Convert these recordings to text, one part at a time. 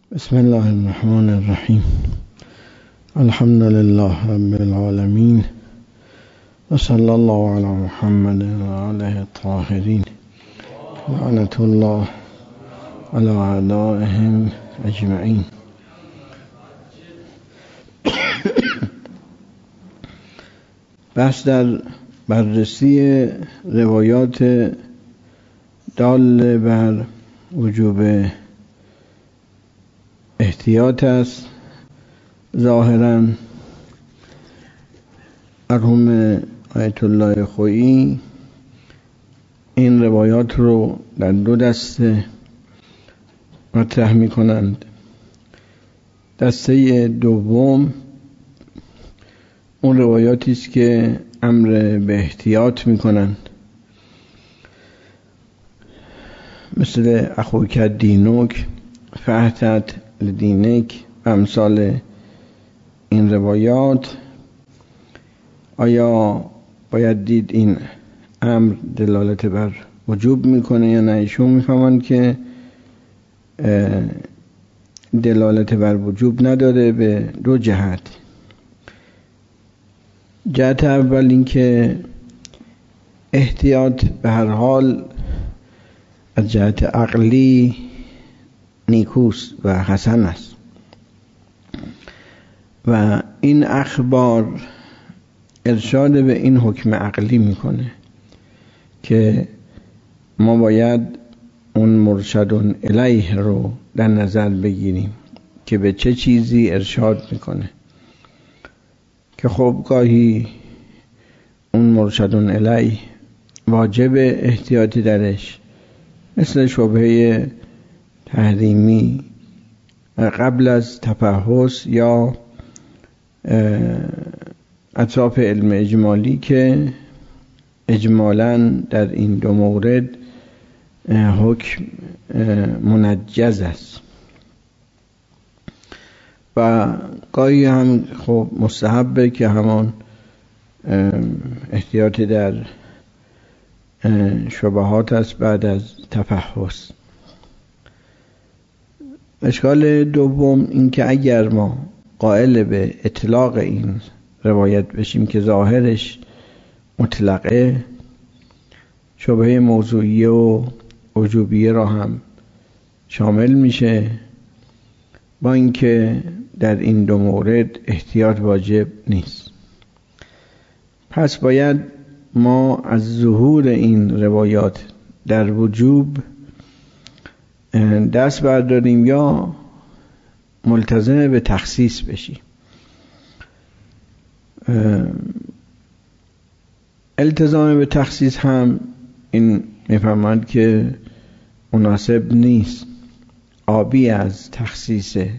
بسم الله الرحمن الرحیم. الحمد لله رب العالمین و صلی الله علی محمد و آله الطاهرین. لعنت الله علی اعدائهم اجمعین. بحث در بررسی روایات دال بر وجوب احتیاط است. ظاهراً مرحوم آیت الله خویی این روایات رو در دو دسته مطرح می کنند. دسته دوم اون روایاتی است که امر به احتیاط می کنند، مثل اخوک دینک، فاحتط لدینک و امثال این روایات. آیا باید دید این امر دلالت بر وجوب میکنه یا نه؟ ایشون میفهمند که دلالت بر وجوب نداره به دو جهت. جهت اول این که احتیاط به هر حال از جهت عقلی نیکوست و حسن است و این اخبار ارشاد به این حکم عقلی میکنه که ما باید اون مرشدون الیه رو در نظر بگیریم که به چه چیزی ارشاد میکنه، که خب گاهی اون مرشدون الیه واجب احتیاطی درش، مثل شبهه تحریمی قبل از تفحص یا اطراف علم اجمالی که اجمالاً در این دو مورد حکم منجز است، و گاهی هم خب مستحبه که همان احتیاطی در شبهات است بعد از تفحص. اشکال دوم این که اگر ما قائل به اطلاق این روایت بشیم که ظاهرش مطلقه، شبهه موضوعیه و وجوبیه را هم شامل میشه، با اینکه در این دو مورد احتیاط واجب نیست. پس باید ما از ظهور این روایات در وجوب دست برداریم یا ملتزم به تخصیص بشیم. التزام به تخصیص هم این میفهمند که مناسب نیست، آبی از تخصیصه،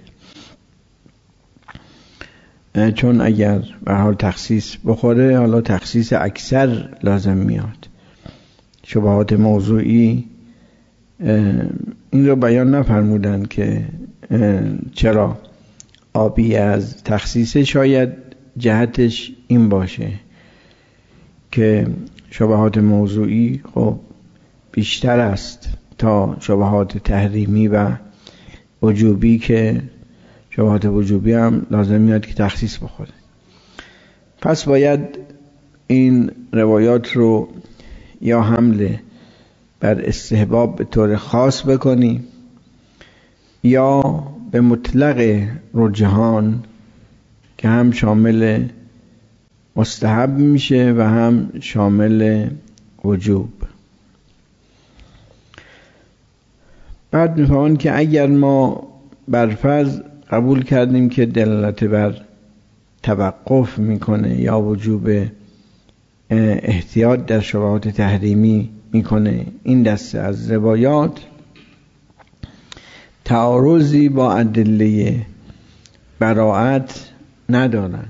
چون اگر به حال تخصیص بخوره حالا تخصیص اکثر لازم میاد. شبهات موضوعی این رو بیان نفرمودن که چرا آبی از تخصیصه، شاید جهتش این باشه که شبهات موضوعی خب بیشتر است تا شبهات تحریمی و وجوبی، که شبهات وجوبی هم لازم میاد که تخصیص بخوره. پس باید این روایات رو یا حمله بر استحباب به طور خاص بکنیم یا به مطلق رجحان که هم شامل مستحب میشه و هم شامل وجوب. بعد میفهمن که اگر ما برفرض قبول کردیم که دلالت بر توقف میکنه یا وجوب احتیاط در شبهات تحریمی میکنه، این دسته از روایات تعارضی با ادله براءت ندارن،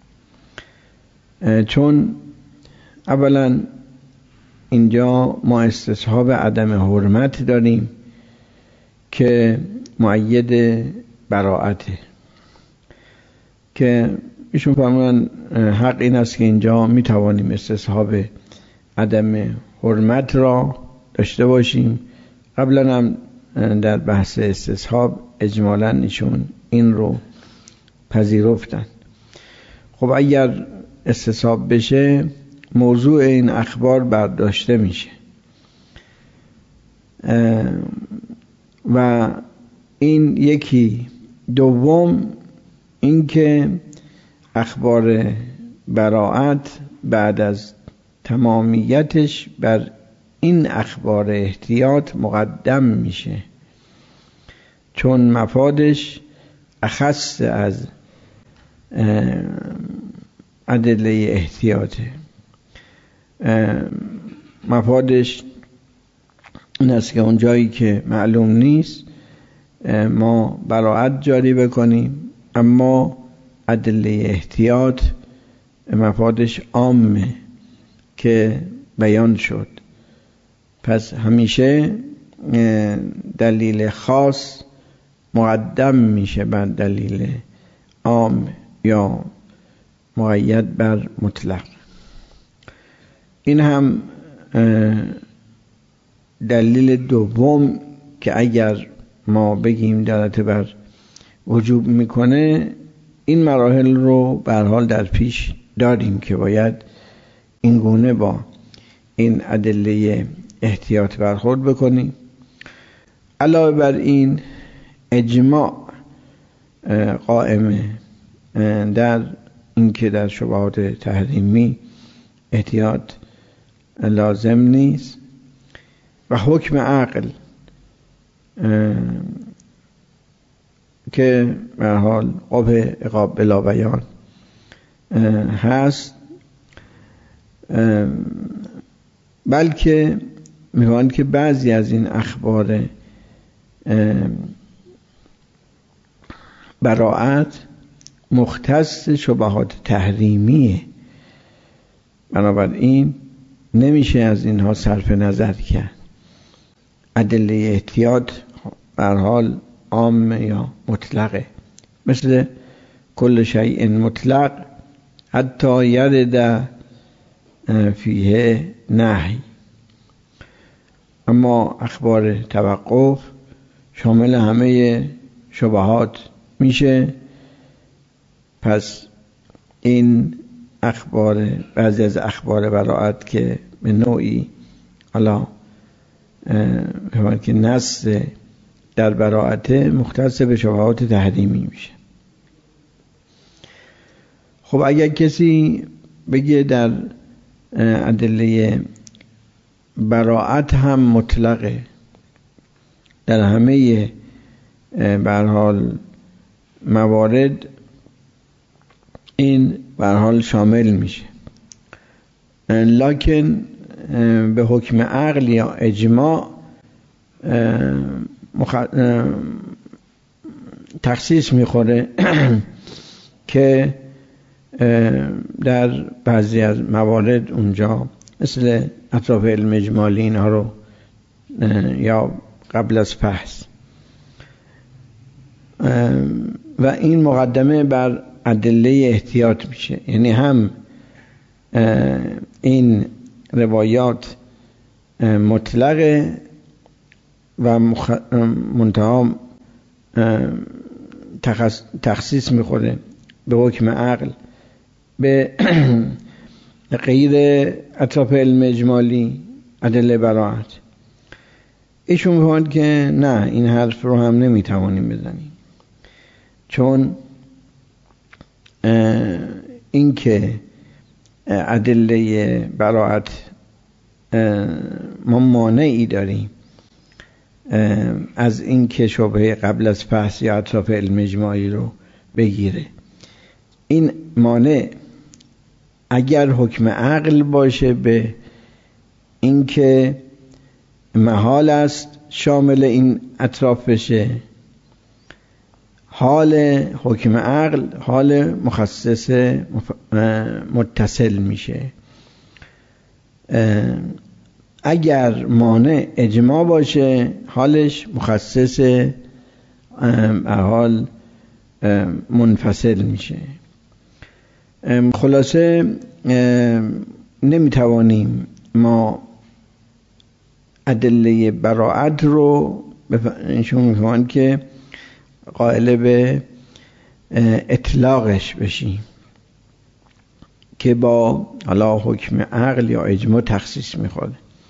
چون اولا اینجا ما استصحاب عدم حرمت داریم که مؤید براءته، که ایشون فرمودن حق این است که اینجا میتوانیم استصحاب عدم حرمت را داشته باشیم. قبلا هم در بحث استصحاب اجمالاً ایشون این رو پذیرفتن. خب اگر استصحاب بشه موضوع این اخبار برداشته میشه و این یکی. دوم اینکه اخبار براءت بعد از تمامیتش بر این اخبار احتیاط مقدم میشه، چون مفادش اخص از ادله احتیاطه. مفادش این است که اون جایی که معلوم نیست ما براءت جاری بکنیم، اما ادله احتیاط مفادش عامه که بیان شد. پس همیشه دلیل خاص مقدم میشه بر دلیل عام یا مقید بر مطلق. این هم دلیل دوم که اگر ما بگیم دلالت بر وجوب میکنه، این مراحل رو به هر حال در پیش داریم که باید این گونه با این ادله احتیاط برخورد بکنیم. علاوه بر این اجماع قائمه در اینکه در شبهات تحریمی احتیاط لازم نیست و حکم عقل که به هر حال قبح عقاب بلا بیان هست، بلکه میگویند که بعضی از این اخبار براءت مختص شبهات تحریمیه، بنابراین نمیشه از اینها صرف نظر کرد. ادله احتیاط به هر حال عام یا مطلقه، مثل کل شیء مطلق حتی یرد فیه نهی. اما اخبار توقف شامل همه شبهات میشه. پس این اخبار، بعضی از اخبار براءت که به نوعی حالا که نص در براءت مختص به شبهات تحریمی میشه. خب اگر کسی بگه در ادله براءت هم مطلقه، در همه به هر حال موارد این به هر حال شامل میشه، لکن به حکم عقل یا اجماع تخصیص میخوره که در بعضی از موارد اونجا مثل اطراف علم اجمالی اینها رو یا قبل از بحث و این مقدمه بر ادله احتیاط میشه. یعنی هم این روایات مطلقه و منتها تخصیص میخوره به حکم عقل به غیر اطراف علم اجمالی ادله براءت. ایشون میگویند که نه، این حرف رو هم نمیتوانیم بزنیم، چون این که ادله براءت ما مانعی داریم از این که شبهه قبل از بحث یا اطراف علم اجماعی رو بگیره. این مانع اگر حکم عقل باشه به این که محال است شامل این اطراف بشه، حال حکم عقل حال مخصص متصل میشه. اگر مانع اجماع باشه حالش مخصص حال منفصل میشه. خلاصه نمیتوانیم ما ادله براءت رو ایشون میفهمن که قائل به اطلاقش بشیم که با حالا حکم عقل یا اجماع تخصیص میخوره.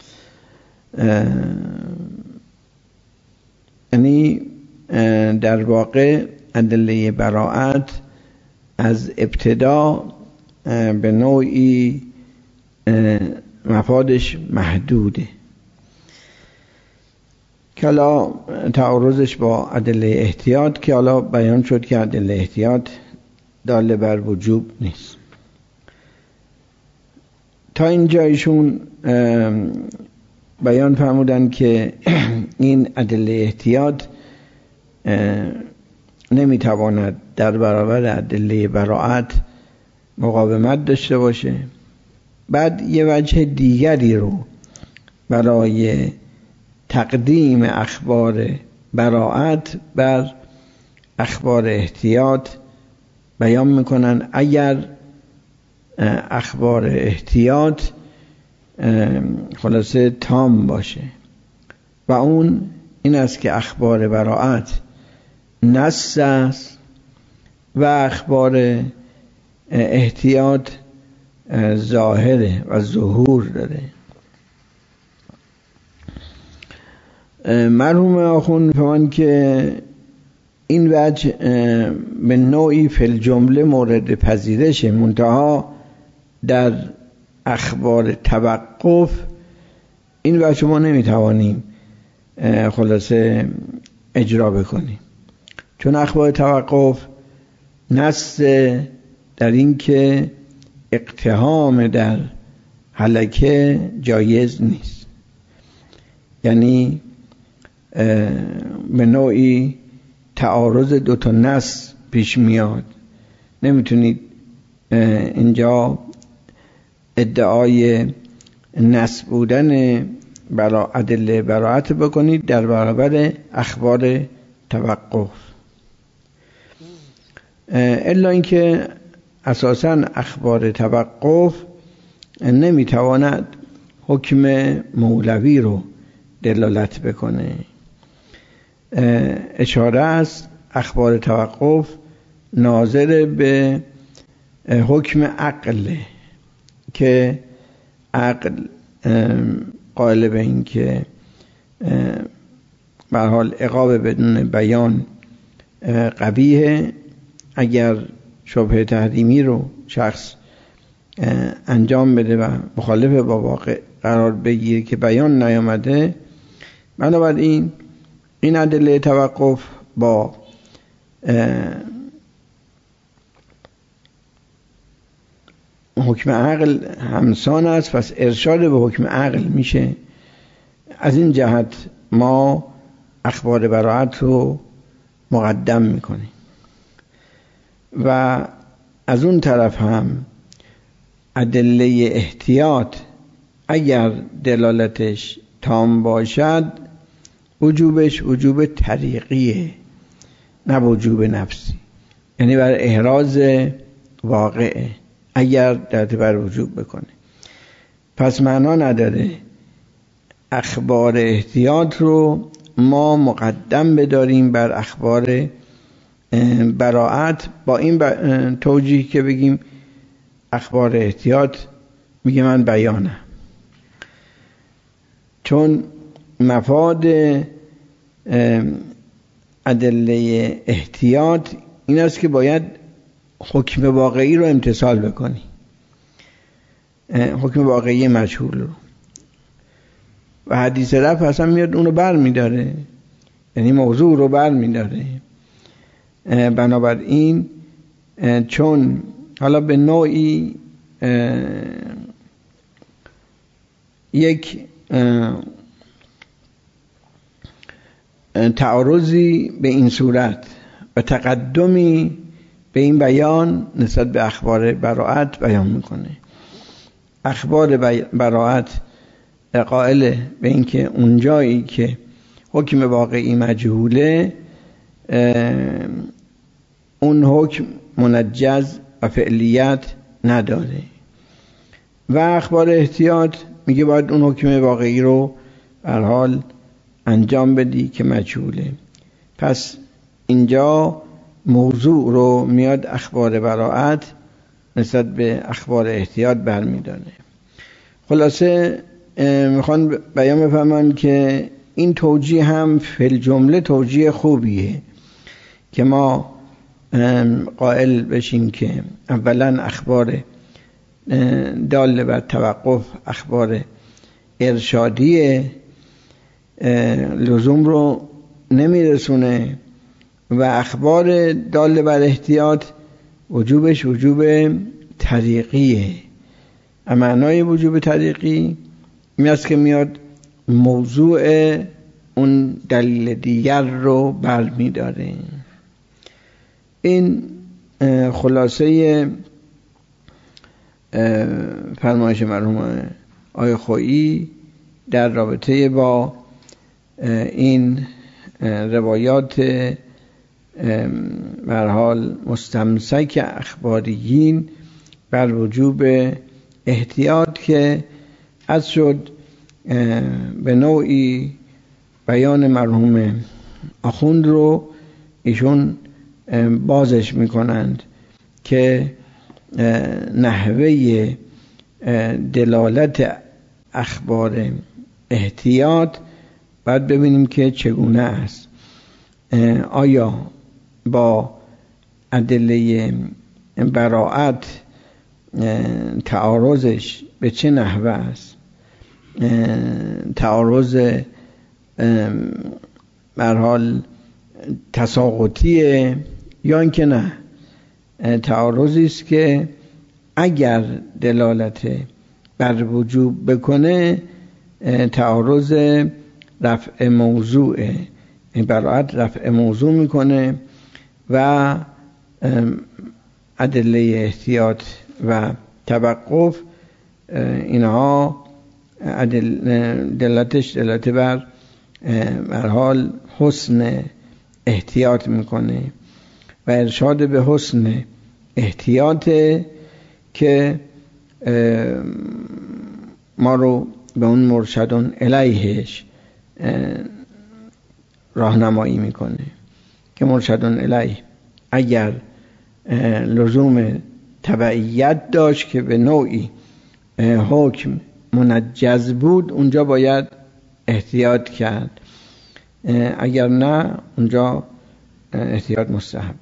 یعنی در واقع ادله براءت از ابتدا به نوعی مفادش محدوده که حالا تعارضش با ادله احتیاط که حالا بیان شد که ادله احتیاط داله بر وجوب نیست. تا اینجا ایشون بیان فرمودن که این ادله احتیاط نمیتواند در برابر ادله براءت مقاومت داشته باشه. بعد یه وجه دیگری رو برای تقدیم اخبار براءت بر اخبار احتیاط بیان میکنن. اگر اخبار احتیاط خلاصه تام باشه و اون این است که اخبار براءت نص است و اخبار احتیاط ظاهره و ظهور داره. مرحوم آخوند فرمان که این وجه به نوعی فی الجمله مورد پذیرشه، منتها در اخبار توقف این وجه ما نمیتوانیم خلاصه اجرا بکنیم، چون اخبار توقف نص در این که اقتحام در هلکه جایز نیست. یعنی به نوعی تعارض دو تا نص پیش میاد، نمیتونید اینجا ادعای نص بودن ادله براءت بکنید در برابر اخبار توقف، الا اینکه اساساً اخبار توقف نمیتواند حکم مولوی رو دلالت بکنه. اشاره است اخبار توقف ناظر به حکم عقل که عقل قائل به این که به هر حال عقاب بدون بیان قبیحه. اگر شبهه تحریمی رو شخص انجام بده و مخالف با واقع قرار بگیره که بیان نیامده، بنابراین این ادله توقف با حکم عقل همسان است، پس ارشاد به حکم عقل میشه. از این جهت ما اخبار براءت رو مقدم میکنیم و از اون طرف هم ادله احتیاط اگر دلالتش تام باشد وجوبش وجوب طریقیه نه وجوب نفسی، یعنی بر احراز واقعه اگر دلالت بر وجوب بکنه. پس معنا نداره اخبار احتیاط رو ما مقدم بداریم بر اخبار براءت با این توجیه که بگیم اخبار احتیاط میگه من بیانم، چون مفاد ادله احتیاط این است که باید حکم واقعی رو امتثال بکنی، حکم واقعی مجهول رو، و حدیث رفع اصلا میاد اونو بر میداره، یعنی موضوع رو بر میداره. بنابراین چون حالا به نوعی یک تعارضی به این صورت و تقدمی به این بیان نسبت به اخبار براءت بیان میکنه. اخبار براءت قائل به این که اون جایی که حکم واقعی مجهوله اون حکم منجز و فعلیت نداره، و اخبار احتیاط میگه باید اون حکم واقعی رو به هر حال انجام بدی که مجهوله. پس اینجا موضوع رو میاد اخبار براءت نسبت به اخبار احتیاط برمیداره. خلاصه میخوان بیان بفرمان که این توجیه هم فی الجمله توجیه خوبیه که ما قائل بشیم که اولا اخبار داله بر توقف اخبار ارشادی لزوم رو نمیرسونه و اخبار داله بر احتیاط وجوبش وجوب طریقیه. معنای وجوب طریقی این است که میاد موضوع اون دلیل دیگر رو برمی‌داره. این خلاصه فرمایش مرحوم آقای خویی در رابطه با این روایات به هر حال مستمسک اخباریین بر وجوب احتیاط که از شد به نوعی بیان مرحوم آخوند رو ایشون بازش میکنند که نحوه دلالت اخبار احتیاط باید ببینیم که چگونه است. آیا با ادله براءت تعارضش به چه نحوه است؟ تعارض به هر حال تساقطیه یا اینکه نه تعارضی است که اگر دلالت بر وجوب بکنه تعارض رفع موضوع براءت رفع موضوع میکنه و ادله احتیاط و توقف اینها دلالتش دلالت بر هر حال حسن احتیاط میکنه و ارشاد به حسن احتیاط که ما رو به اون مرشدون الیهش راهنمایی میکنه که مرشدون الیه اگر لزوم تبعیت داشت که به نوعی حکم منجز بود اونجا باید احتیاط کرد، اگر نه اونجا احتیاط مستحب.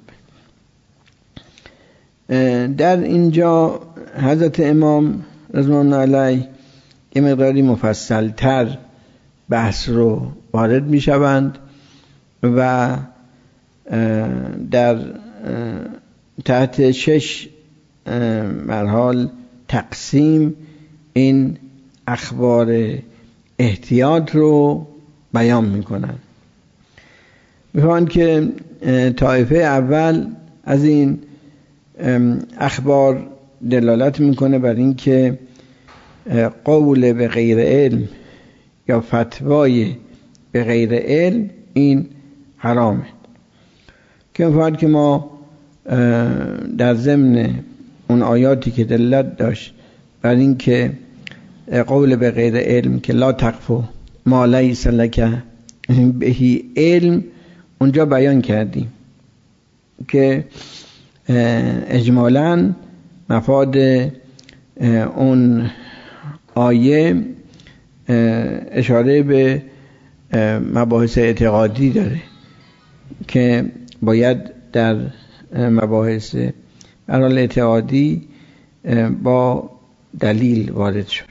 در اینجا حضرت امام رضوان الله علیه یه مقداری مفصل‌تر بحث رو وارد می شوند و در تحت 6 مرحله تقسیم این اخبار احتیاط رو بیان می کنند. می‌خوان که طایفه اول از این اخبار دلالت میکنه بر این که قول به غیر علم یا فتوای به غیر علم این حرامه، که می‌خواد که ما در ضمن اون آیاتی که دلالت داشت بر این که قول به غیر علم که لا تقف ما لیس لک بهی علم اونجا بیان کردیم که اجمالاً مفاد اون آیه اشاره به مباحث اعتقادی داره که باید در مباحث برحال اعتقادی با دلیل وارد شد.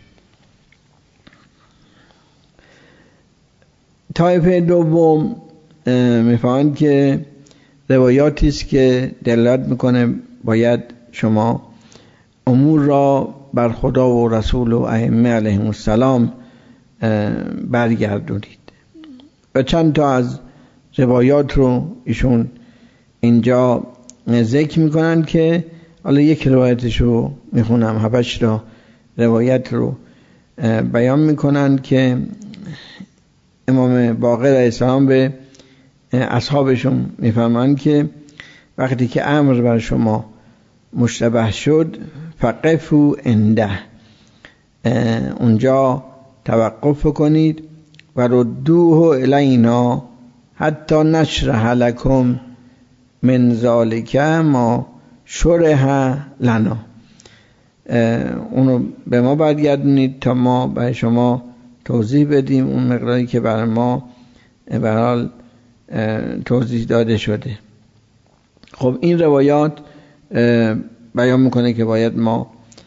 طایفه دوم میفهمند که روایاتی است که دلالت میکنه باید شما امور را بر خدا و رسول و ائمه علیهم السلام برگردونید و چند تا از روایات رو ایشون اینجا ذکر میکنن که حالا یک روایتش رو میخونم، 7 تا روایت رو بیان میکنن که امام باقر علیه السلام به اصحابشون میفرمایند که وقتی که امر بر شما مشتبه شد فقفوا عنده، اونجا توقف کنید و ردوه الینا حتی نشرح لکم من ذالک ما شرح لنا. اونو به ما برگردونید تا ما برای شما توضیح بدیم اون مقداری که برای ما به حال توضیح داده شده. خب این روایات بیان میکنه که باید ما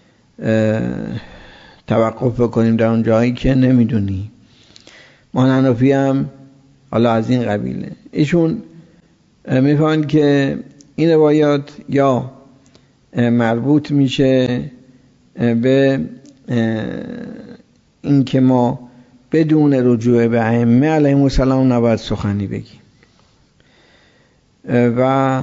توقف بکنیم در اون جایی که نمیدونی. ما حنفی هم حالا از این قبیله. ایشون میفهمن که این روایات یا مربوط میشه به این که ما بدون رجوع به ائمه علیهم السلام نباید سخنی بگیم و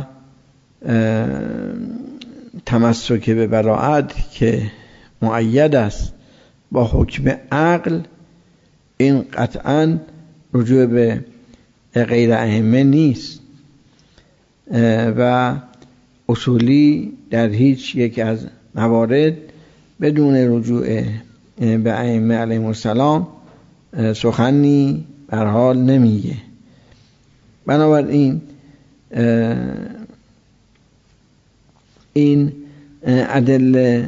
تمسک به براءت که مؤید است با حکم عقل، این قطعا رجوع به غیر ائمه نیست و اصولی در هیچ یک از موارد بدون رجوع به ائمه علیهم السلام سخنی بر حال نمیگه. بنابراین این ادله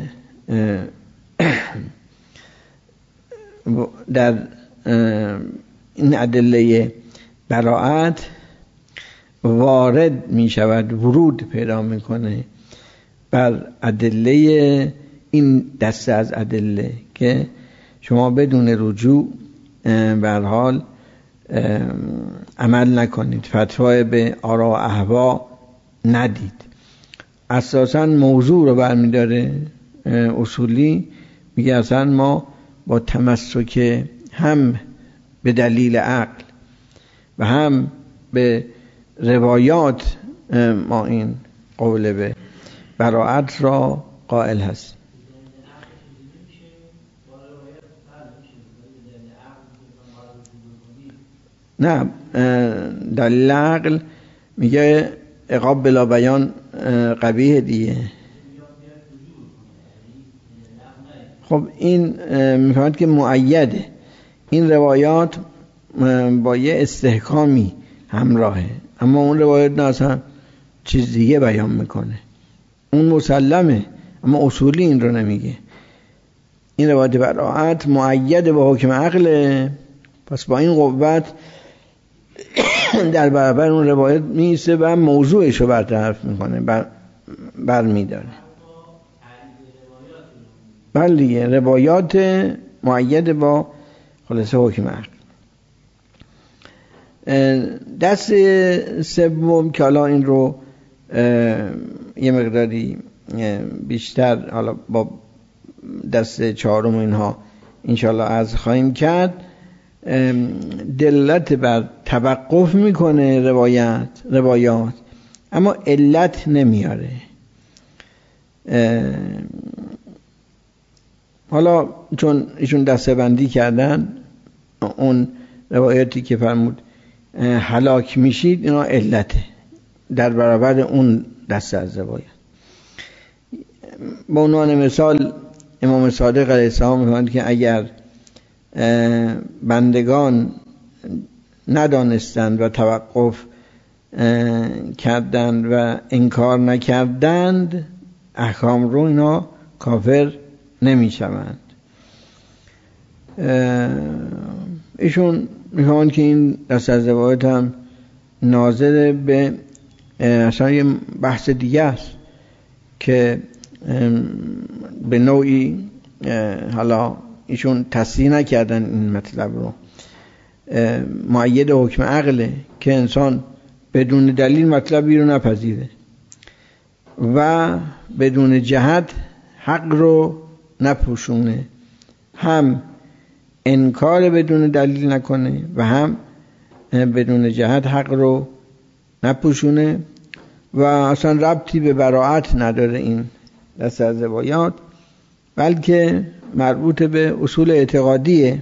در این ادله براءت وارد می شود، ورود پیدا میکنه بر ادله این دسته از ادله که شما بدون رجوع به هر حال عمل نکنید، فتوای به آرا و اهوا ندید. اساساً موضوع رو برمیداره اصولی، میگه اصلا ما با تمسک هم به دلیل عقل و هم به روایات ما این قول به براءت را قائل هست. نه، دلیل عقل میگه عقاب بلا بیان قبیح دیگه. خب این میفهمد که مؤیده، این روایات با یه استحکامی همراهه، اما اون روایت نه اصلا چیز دیگه بیان میکنه. اون مسلمه اما اصولی این رو نمیگه. این روایت براءت مؤید با حکم عقله، پس با این قوت در برابر اون روایت میسته و موضوعش رو برطرف میکنه، برمیداره. بله دیگه، روایات مؤید با خلاصه حکم عقل. دست سوم که حالا این رو یه مقداری بیشتر حالا با دست چهارم اینها انشالله از خواهیم کرد، دلالت بر توقف میکنه روایات اما علت نمیاره. حالا چون ایشون دسته بندی کردن اون روایاتی که فرمود هلاک میشید، اینا علته در برابر اون دسته از روایات. به عنوان مثال امام صادق علیه السلام میگوید که اگر بندگان ندانستند و توقف کردند و انکار نکردند، احکام رو اینا کافر نمیشوند. ایشون میخوان که این دست از روایت هم ناظر به اصلا یه بحث دیگه است که به نوعی حالا ایشون تصحیح نکردن این مطلب رو. مؤید حکم عقله که انسان بدون دلیل مطلبی رو نپذیره و بدون جهت حق رو نپوشونه، هم انکار بدون دلیل نکنه و هم بدون جهت حق رو نپوشونه و اصلا ربطی به براءت نداره این دست از روایات، بلکه مربوط به اصول اعتقادیه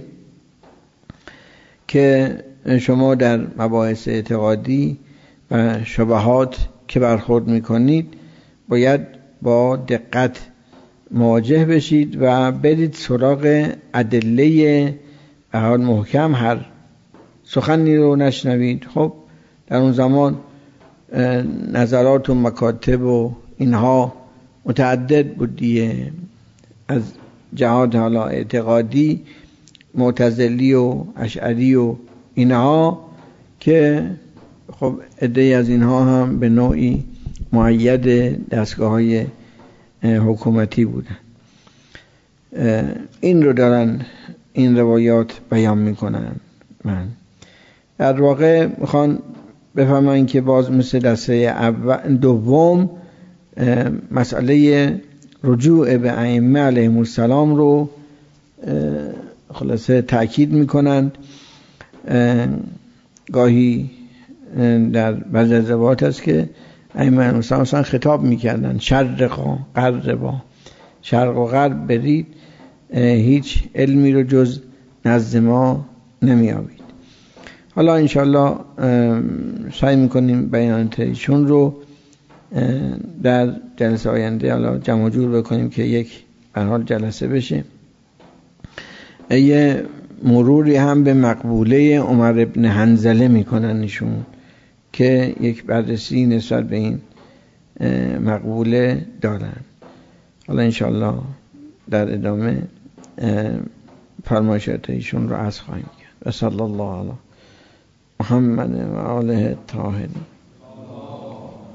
که شما در مباحث اعتقادی و شبهات که برخورد میکنید باید با دقت مواجه بشید و برید سراغ ادله به حال محکم هر سخنی رو نشنوید. خب در اون زمان نظرات و مکاتب و اینها متعدد بود دیگه، از جهات حالا اعتقادی معتزلی و اشعری و اینها، که خب عده‌ای از اینها هم به نوعی مؤید دستگاه‌های حکومتی بودن. این رو دارن این روایات بیان میکنن. من در واقع میخوان بفهمن که باز مثل دسته دوم مسئله رجوع به ائمه علیهم السلام رو خلاصه تأکید میکنند. گاهی در بعضی از روایات هست که ائمه علیهم السلام اصلا خطاب میکردن شرق غرب، شرق و غرب برید، هیچ علمی رو جز نزد ما نمیابید. حالا انشالله سعی میکنیم بیانات ایشون رو در جلسه آینده حالا جمع جور بکنیم که یک به حال جلسه بشه. یه مروری هم به مقبوله عمر ابن حنظله میکنن ایشون که یک بررسی نسبت به این مقبوله دارن. حالا انشالله در ادامه فرمایشات ایشون رو عرض خواهیم کرد. و صلی الله علی محمد و آله الطاهرین.